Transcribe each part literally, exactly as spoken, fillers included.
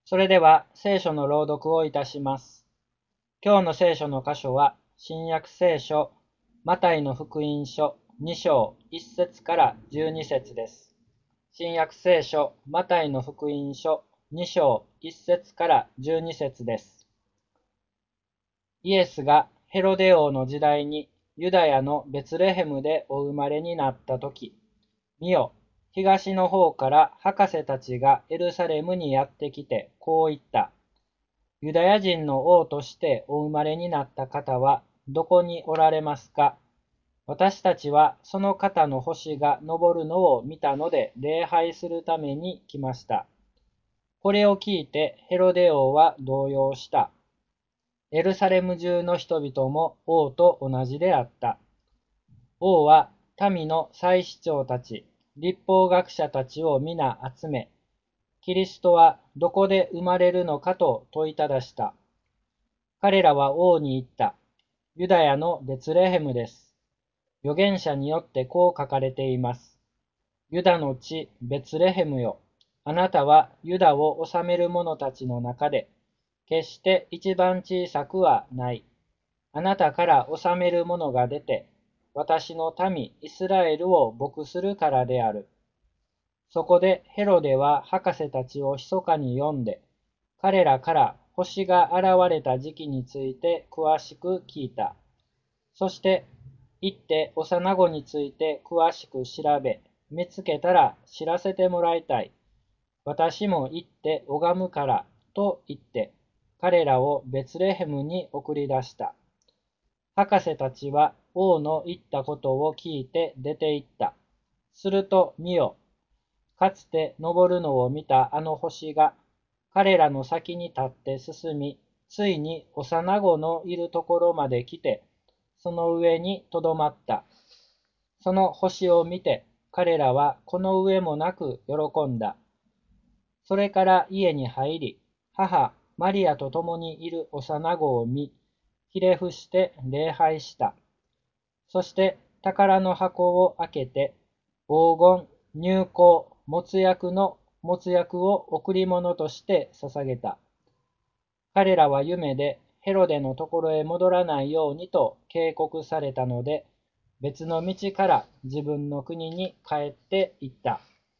それでは聖書の朗読をいたします。今日の聖書の箇所は、新約聖書、マタイの福音書に章いち節からじゅうに節です。新約聖書、マタイの福音書に章いち節からじゅうに節です。イエスがヘロデ王の時代にユダヤのベツレヘムでお生まれになったとき、見よ、東の方から博士たちがエルサレムにやってきてこう言った。ユダヤ人の王としてお生まれになった方はどこにおられますか。私たちはその方の星が昇るのを見たので礼拝するために来ました。これを聞いてヘロデ王は動揺した。エルサレム中の人々も王と同じであった。王は民の祭司長たち、律法学者たちを皆集め、キリストはどこで生まれるのかと問いただした。彼らは王に言った。ユダヤのベツレヘムです。預言者によってこう書かれています。ユダの地ベツレヘムよ。あなたはユダを治める者たちの中で、決して一番小さくはない。あなたから治める者が出て、私の民イスラエルを牧するからである。そこでヘロデは博士たちを密かに呼んで、彼らから星が現れた時期について詳しく聞いた。そして、行って幼子について詳しく調べ、見つけたら知らせてもらいたい。私も行って拝むから、と言って、彼らをベツレヘムに送り出した。博士たちは王の言ったことを聞いて出て行った。すると見よ、かつて昇るのを見たあの星が、彼らの先に立って進み、ついに幼子のいるところまで来て、その上にとどまった。その星を見て、彼らはこの上もなく喜んだ。それから家に入り、母マリアと共にいる幼子を見、ひれ伏して礼拝した。そして宝の箱を開けて、黄金、乳香、没薬の没薬を贈り物として捧げた。彼らは夢でヘロデのところへ戻らないようにと警告されたので、別の道から自分の国に帰っていった。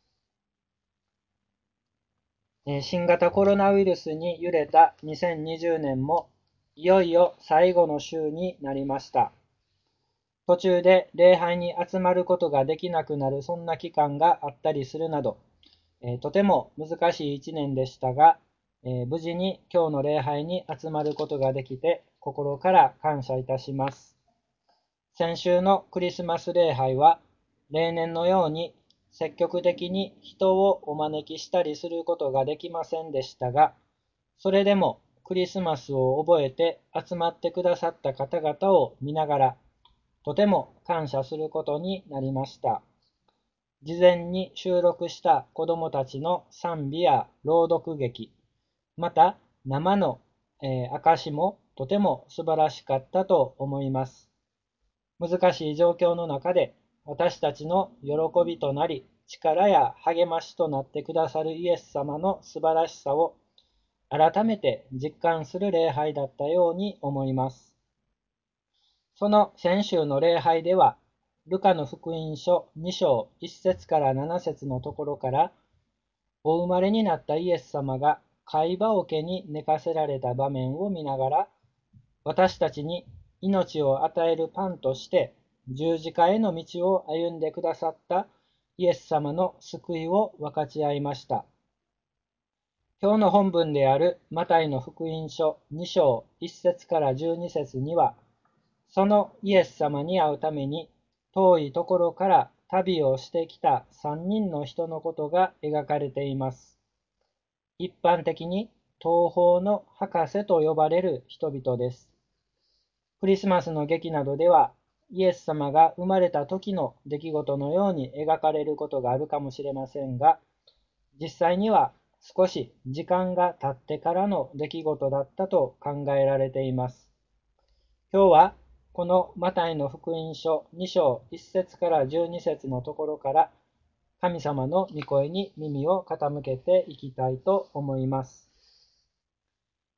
新型コロナウイルスに揺れたにせんにじゅうねんもいよいよ最後の週になりました。途中で礼拝に集まることができなくなるそんな期間があったりするなど、えー、とても難しい一年でしたが、えー、無事に今日の礼拝に集まることができて心から感謝いたします。先週のクリスマス礼拝は例年のように積極的に人をお招きしたりすることができませんでしたが、それでもクリスマスを覚えて集まってくださった方々を見ながら、とても感謝することになりました。事前に収録した子どもたちの賛美や朗読劇、また生の、えー、証もとても素晴らしかったと思います。難しい状況の中で私たちの喜びとなり、力や励ましとなってくださるイエス様の素晴らしさを改めて実感する礼拝だったように思います。その先週の礼拝では、ルカの福音書に章いち節からなな節のところから、お生まれになったイエス様が貝羽桶に寝かせられた場面を見ながら、私たちに命を与えるパンとして十字架への道を歩んでくださったイエス様の救いを分かち合いました。今日の本文であるマタイの福音書に章いち節からじゅうに節には、そのイエス様に会うために遠いところから旅をしてきた三人の人のことが描かれています。一般的に東方の博士と呼ばれる人々です。クリスマスの劇などではイエス様が生まれた時の出来事のように描かれることがあるかもしれませんが、実際には少し時間が経ってからの出来事だったと考えられています。今日はこのマタイの福音書に章いち節からじゅうに節のところから神様の御声に耳を傾けていきたいと思います。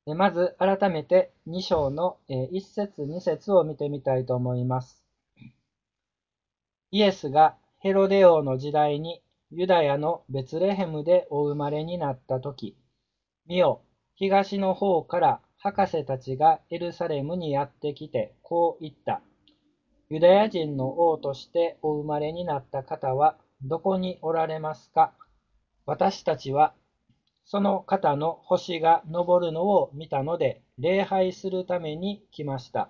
まず改めてに章のいち節に節を見てみたいと思います。イエスがヘロデ王の時代にユダヤのベツレヘムでお生まれになったとき、見よ、東の方から博士たちがエルサレムにやってきてこう言った。ユダヤ人の王としてお生まれになった方はどこにおられますか。私たちはその方の星が昇るのを見たので礼拝するために来ました。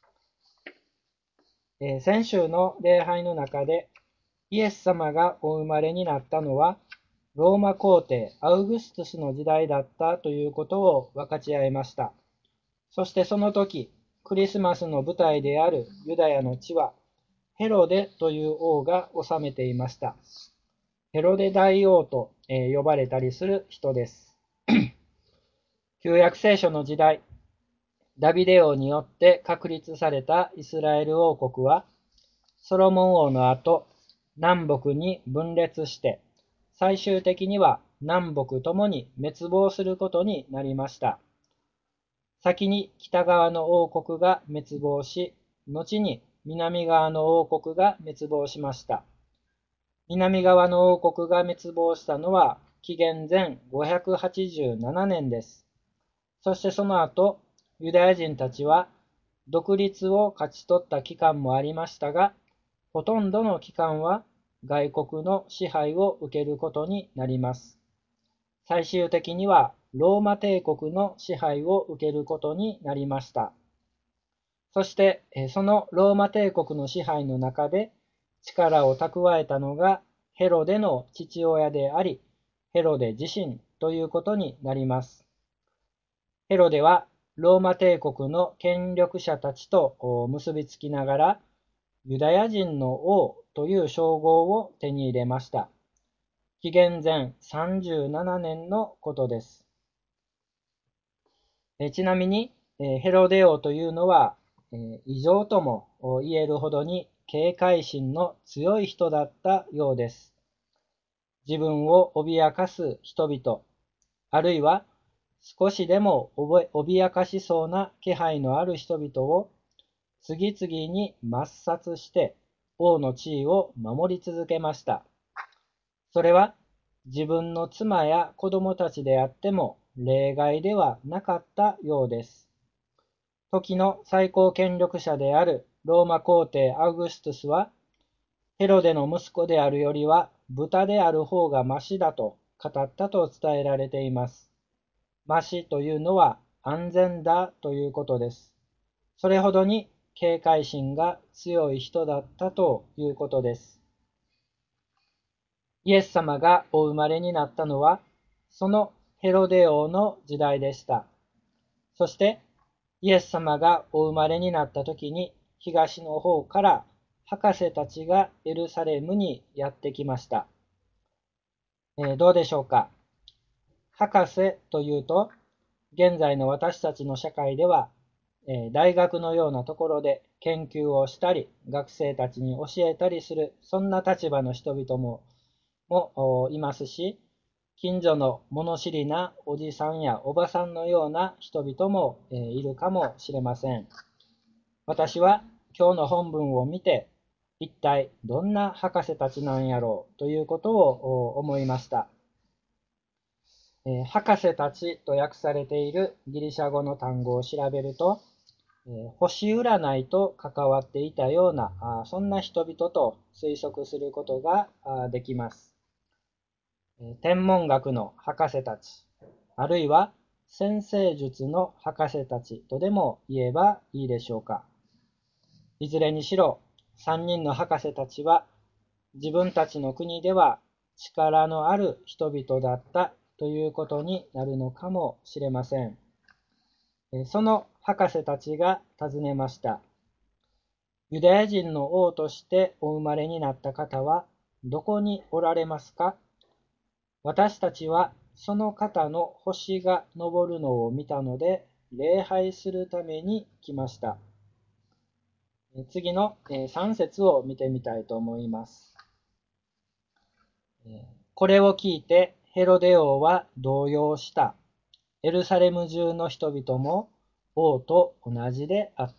えー、先週の礼拝の中でイエス様がお生まれになったのはローマ皇帝アウグストゥスの時代だったということを分かち合いました。そしてその時、クリスマスの舞台であるユダヤの地はヘロデという王が治めていました。ヘロデ大王と呼ばれたりする人です。旧約聖書の時代、ダビデ王によって確立されたイスラエル王国は、ソロモン王の後、南北に分裂して、最終的には南北ともに滅亡することになりました。先に北側の王国が滅亡し、後に南側の王国が滅亡しました。南側の王国が滅亡したのは紀元前ごひゃくはちじゅうななねんです。そしてその後、ユダヤ人たちは独立を勝ち取った期間もありましたが、ほとんどの期間は外国の支配を受けることになります。最終的にはローマ帝国の支配を受けることになりました。そしてそのローマ帝国の支配の中で力を蓄えたのがヘロデの父親であり、ヘロデ自身ということになります。ヘロデはローマ帝国の権力者たちと結びつきながら、ユダヤ人の王という称号を手に入れました。紀元前さんじゅうななねんのことです。えちなみに、ヘロデ王というのは、異常とも言えるほどに警戒心の強い人だったようです。自分を脅かす人々、あるいは少しでも脅かしそうな気配のある人々を次々に抹殺して王の地位を守り続けました。それは自分の妻や子供たちであっても例外ではなかったようです。時の最高権力者であるローマ皇帝アウグストゥスは、ヘロデの息子であるよりは豚である方がましだと語ったと伝えられています。ましというのは安全だということです。それほどに警戒心が強い人だったということです。イエス様がお生まれになったのは、そのヘロデ王の時代でした。そして、イエス様がお生まれになった時に、東の方から博士たちがエルサレムにやってきました。えー、どうでしょうか。博士というと、現在の私たちの社会では、えー、大学のようなところで研究をしたり、学生たちに教えたりする、そんな立場の人々も、もいますし、近所の物知りなおじさんやおばさんのような人々も、えー、いるかもしれません。私は今日の本文を見て、一体どんな博士たちなんやろうということを思いました。えー、博士たちと訳されているギリシャ語の単語を調べると、えー、星占いと関わっていたような、あそんな人々と推測することができます。えー、天文学の博士たち、あるいは占星術の博士たちとでも言えばいいでしょうか。いずれにしろ、三人の博士たちは自分たちの国では力のある人々だったということになるのかもしれません。その博士たちが尋ねました。ユダヤ人の王としてお生まれになった方はどこにおられますか。私たちはその方の星が昇るのを見たので礼拝するために来ました。次のさん節を見てみたいと思います。これを聞いてヘロデ王は動揺した。 エルサレム中の人々も王と同じであった。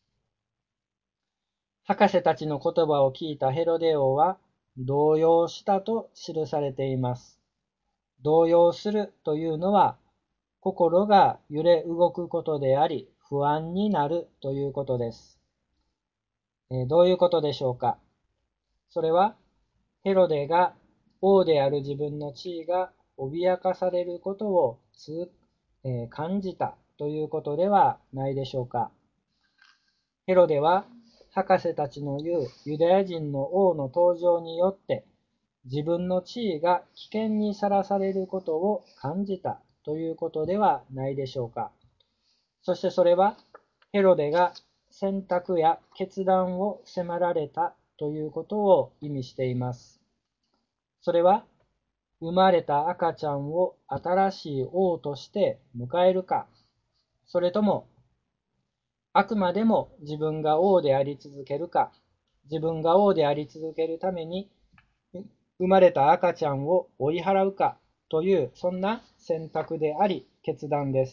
博士たちの言葉を聞いたヘロデ王は動揺したと記されています。動揺するというのは心が揺れ動くことであり、不安になるということです。えーどういうことでしょうか。それはヘロデが王である自分の地位が脅かされることをつ、えー感じたということではないでしょうか。ヘロデは博士たちの言うユダヤ人の王の登場によって自分の地位が危険にさらされることを感じたということではないでしょうか。そしてそれはヘロデが選択や決断を迫られたということを意味しています。それは生まれた赤ちゃんを新しい王として迎えるか、それともあくまでも自分が王であり続けるか、自分が王であり続けるために生まれた赤ちゃんを追い払うかという、そんな選択であり決断です。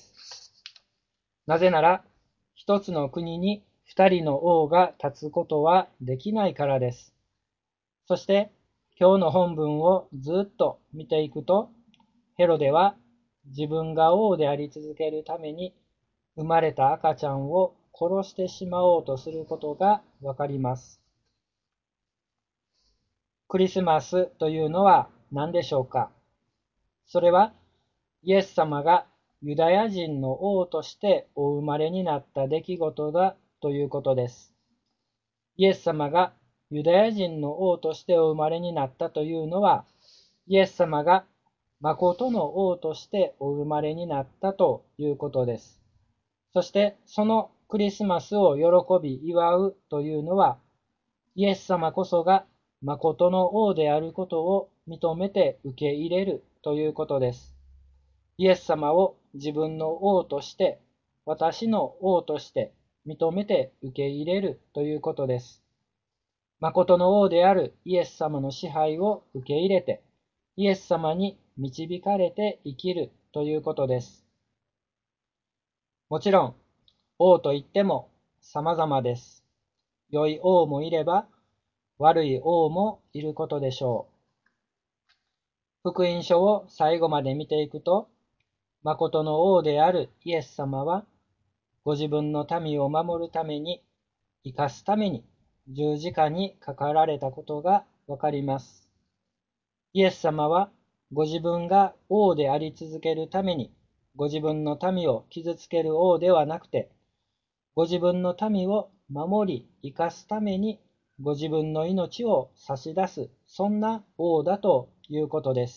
なぜなら、一つの国に二人の王が立つことはできないからです。そして、今日の本文をずっと見ていくと、ヘロデは自分が王であり続けるために生まれた赤ちゃんを殺してしまおうとすることがわかります。クリスマスというのは何でしょうか。それはイエス様がユダヤ人の王としてお生まれになった出来事だということです。イエス様がユダヤ人の王としてお生まれになったというのは、イエス様が誠の王としてお生まれになったということです。そしてそのクリスマスを喜び祝うというのは、イエス様こそが誠の王であることを認めて受け入れるということです。イエス様を自分の王として、私の王として認めて受け入れるということです。誠の王であるイエス様の支配を受け入れて、イエス様に導かれて生きるということです。もちろん、王といっても様々です。良い王もいれば、悪い王もいることでしょう。福音書を最後まで見ていくと、誠の王であるイエス様は、ご自分の民を守るために、生かすために十字架にかかられたことがわかります。イエス様は、ご自分が王であり続けるために、ご自分の民を傷つける王ではなくて、ご自分の民を守り生かすためにご自分の命を差し出す、そんな王だということです。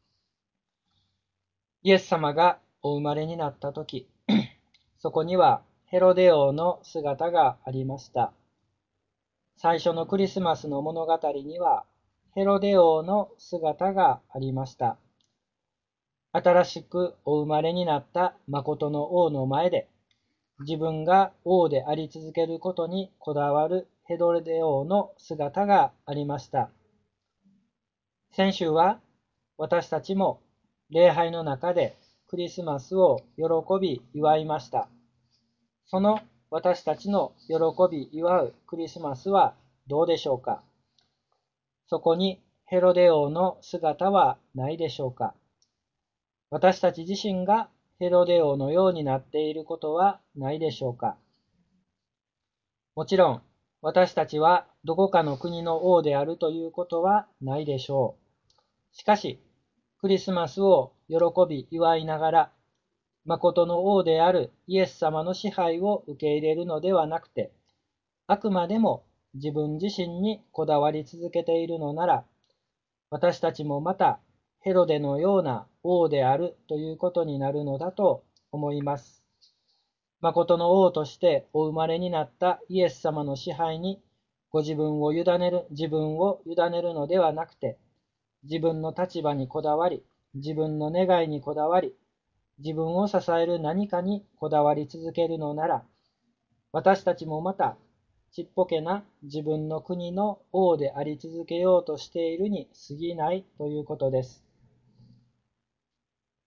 イエス様がお生まれになったとき、そこにはヘロデ王の姿がありました。最初のクリスマスの物語にはヘロデ王の姿がありました。新しくお生まれになった誠の王の前で、自分が王であり続けることにこだわるヘロデ王の姿がありました。先週は私たちも礼拝の中でクリスマスを喜び祝いました。その私たちの喜び祝うクリスマスはどうでしょうか。そこにヘロデ王の姿はないでしょうか。私たち自身がヘロデ王のようになっていることはないでしょうか。もちろん、私たちはどこかの国の王であるということはないでしょう。しかし、クリスマスを喜び祝いながら、誠の王であるイエス様の支配を受け入れるのではなくて、あくまでも自分自身にこだわり続けているのなら、私たちもまたヘロデのような王であるということになるのだと思います。誠の王としてお生まれになったイエス様の支配にご自分を委ねる、自分を委ねるのではなくて、自分の立場にこだわり、自分の願いにこだわり、自分を支える何かにこだわり続けるのなら、私たちもまたちっぽけな自分の国の王であり続けようとしているに過ぎないということです。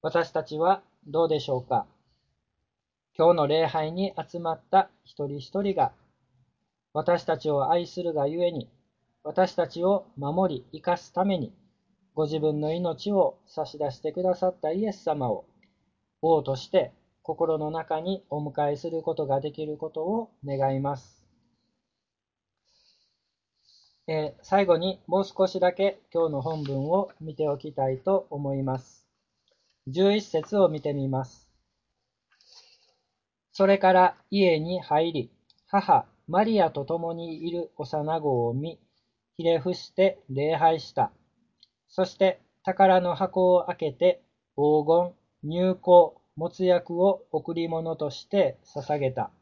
私たちはどうでしょうか。今日の礼拝に集まった一人一人が、私たちを愛するがゆえに、私たちを守り生かすために、ご自分の命を差し出してくださったイエス様を王として心の中にお迎えすることができることを願います。えー、最後にもう少しだけ今日の本文を見ておきたいと思います。じゅういっ節を見てみます。それから家に入り、母マリアと共にいる幼子を見、ひれ伏して礼拝した。そして宝の箱を開けて黄金、乳香、没薬を贈り物として捧げた。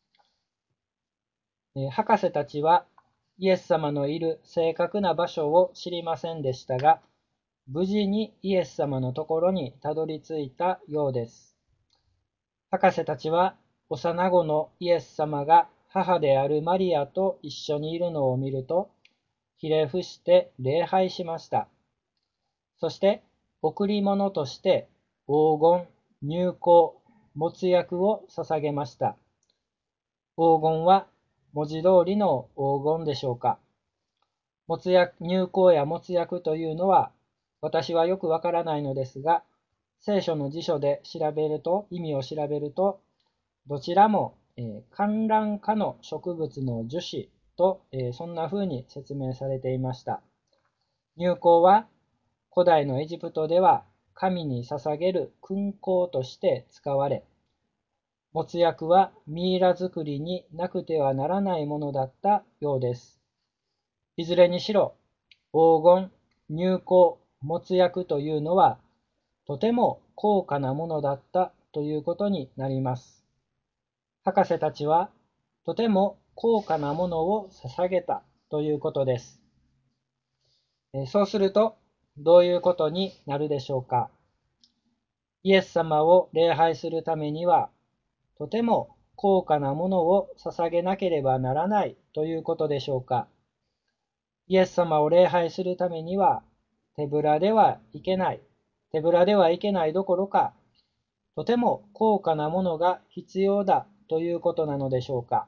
博士たちはイエス様のいる正確な場所を知りませんでしたが、無事にイエス様のところにたどり着いたようです。博士たちは幼子のイエス様が母であるマリアと一緒にいるのを見ると、ひれ伏して礼拝しました。そして贈り物として黄金、乳香、没薬を捧げました。黄金は文字通りの黄金でしょうか。没薬、乳香や没薬というのは私はよくわからないのですが、聖書の辞書で調べると、意味を調べると、どちらも、えー、観覧科の植物の樹脂と、えー、そんな風に説明されていました。乳香は古代のエジプトでは神に捧げる勲香として使われ、没薬はミイラ作りになくてはならないものだったようです。いずれにしろ、黄金、乳香、没薬というのはとても高価なものだったということになります。博士たちはとても高価なものを捧げたということです。そうするとどういうことになるでしょうか。イエス様を礼拝するためにはとても高価なものを捧げなければならないということでしょうか。イエス様を礼拝するためには手ぶらではいけない。手ぶらではいけないどころか、とても高価なものが必要だということなのでしょうか。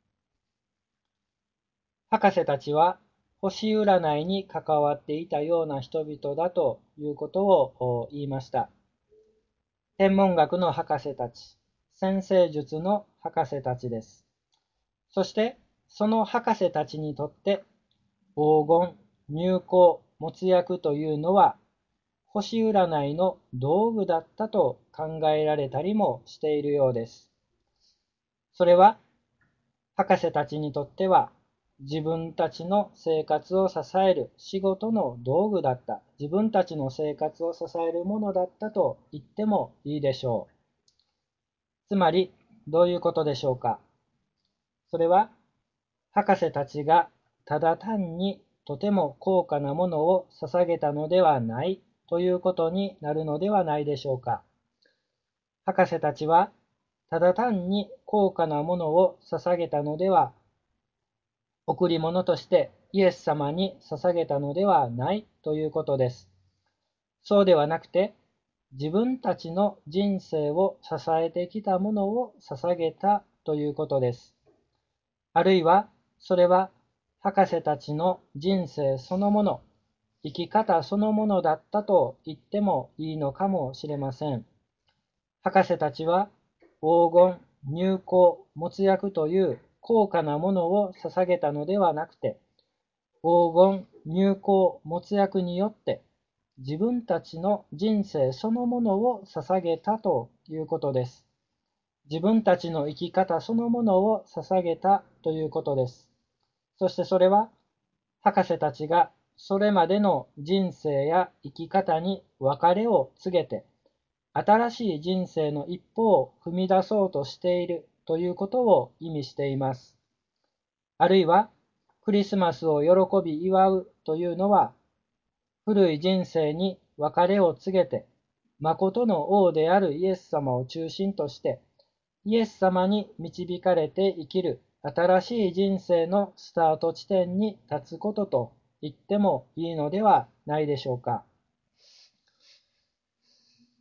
博士たちは星占いに関わっていたような人々だということを言いました。天文学の博士たち、占星術の博士たちです。そしてその博士たちにとって黄金、乳香、没薬というのは星占いの道具だったと考えられたりもしているようです。それは博士たちにとっては自分たちの生活を支える仕事の道具だった、自分たちの生活を支えるものだったと言ってもいいでしょう。つまりどういうことでしょうか。それは博士たちがただ単にとても高価なものを捧げたのではないということになるのではないでしょうか。博士たちはただ単に高価なものを捧げたのでは、贈り物としてイエス様に捧げたのではないということです。そうではなくて、自分たちの人生を支えてきたものを捧げたということです。あるいは、それは博士たちの人生そのもの、生き方そのものだったと言ってもいいのかもしれません。博士たちは黄金、乳香、没薬という高価なものを捧げたのではなくて、黄金、乳香、没薬によって自分たちの人生そのものを捧げたということです。自分たちの生き方そのものを捧げたということです。そしてそれは博士たちがそれまでの人生や生き方に別れを告げて、新しい人生の一歩を踏み出そうとしているということを意味しています。あるいは、クリスマスを喜び祝うというのは、古い人生に別れを告げて、誠の王であるイエス様を中心として、イエス様に導かれて生きる新しい人生のスタート地点に立つことと言ってもいいのではないでしょうか。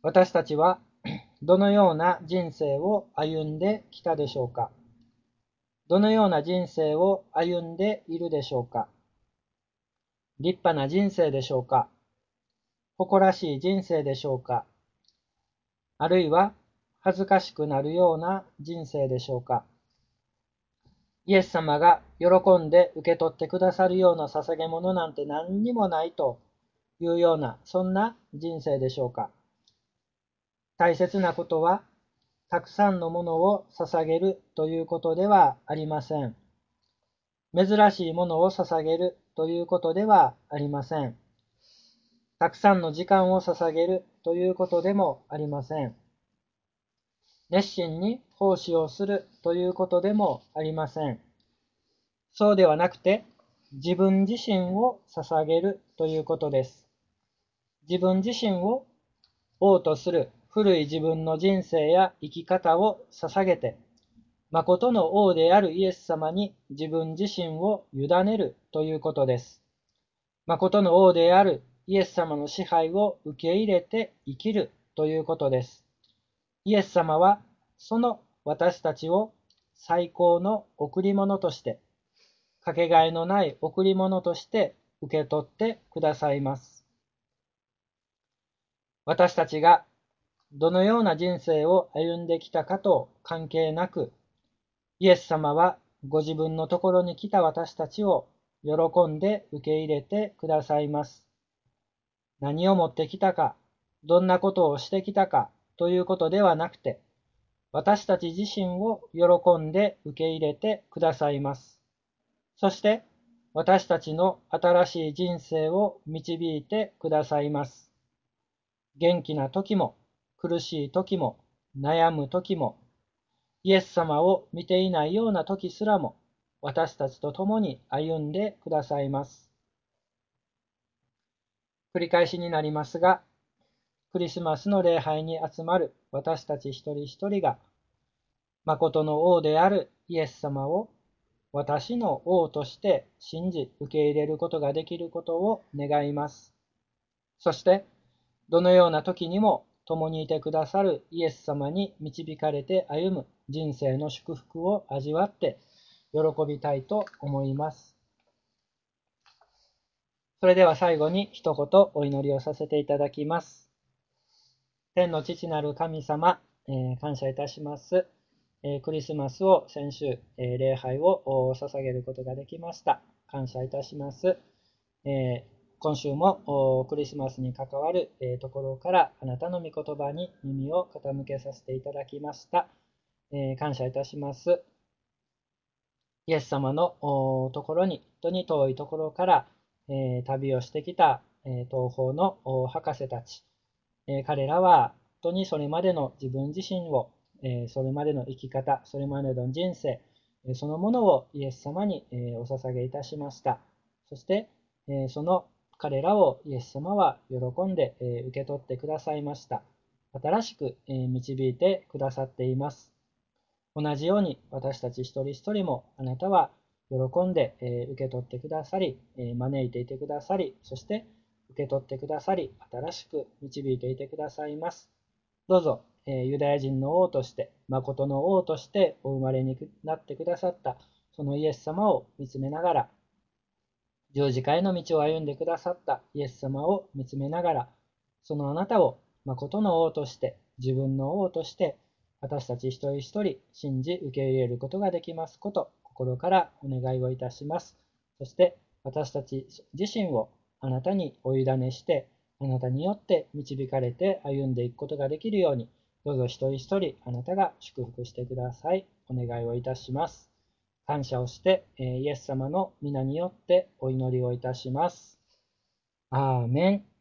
私たちはどのような人生を歩んできたでしょうか。どのような人生を歩んでいるでしょうか。立派な人生でしょうか。誇らしい人生でしょうか。あるいは恥ずかしくなるような人生でしょうか。イエス様が喜んで受け取ってくださるような捧げ物なんて何にもないというような、そんな人生でしょうか。大切なことは、たくさんのものを捧げるということではありません。珍しいものを捧げるということではありません。たくさんの時間を捧げるということでもありません。熱心に奉仕をするということでもありません。そうではなくて、自分自身を捧げるということです。自分自身を王とする古い自分の人生や生き方を捧げて、誠の王であるイエス様に自分自身を委ねるということです。誠の王であるイエス様の支配を受け入れて生きるということです。イエス様はその私たちを最高の贈り物として、かけがえのない贈り物として受け取ってくださいます。私たちがどのような人生を歩んできたかと関係なく、イエス様はご自分のところに来た私たちを喜んで受け入れてくださいます。何を持ってきたか、どんなことをしてきたかということではなくて、私たち自身を喜んで受け入れてくださいます。そして、私たちの新しい人生を導いてくださいます。元気な時も、苦しい時も、悩む時も、イエス様を見ていないような時すらも、私たちと共に歩んでくださいます。繰り返しになりますが、クリスマスの礼拝に集まる私たち一人一人が、誠の王であるイエス様を私の王として信じ受け入れることができることを願います。そして、どのような時にも共にいてくださるイエス様に導かれて歩む人生の祝福を味わって喜びたいと思います。それでは最後に一言お祈りをさせていただきます。天の父なる神様、えー、感謝いたします。えー、クリスマスを先週、えー、礼拝を捧げることができました。感謝いたします。えー今週もクリスマスに関わるところからあなたの御言葉に耳を傾けさせていただきました。感謝いたします。イエス様のところに、本当に遠いところから旅をしてきた東方の博士たち。彼らは本当にそれまでの自分自身を、それまでの生き方、それまでの人生、そのものをイエス様にお捧げいたしました。そして、その彼らをイエス様は喜んで受け取ってくださいました。新しく導いてくださっています。同じように私たち一人一人もあなたは喜んで受け取ってくださり、招いていてくださり、そして受け取ってくださり、新しく導いていてくださいます。どうぞ、ユダヤ人の王として、誠の王としてお生まれになってくださった、そのイエス様を見つめながら、十字架への道を歩んでくださったイエス様を見つめながら、そのあなたを誠の王として、自分の王として、私たち一人一人信じ受け入れることができますこと、心からお願いをいたします。そして私たち自身をあなたにお委ねして、あなたによって導かれて歩んでいくことができるように、どうぞ一人一人あなたが祝福してください。お願いをいたします。感謝をして、イエス様の皆によってお祈りをいたします。アーメン。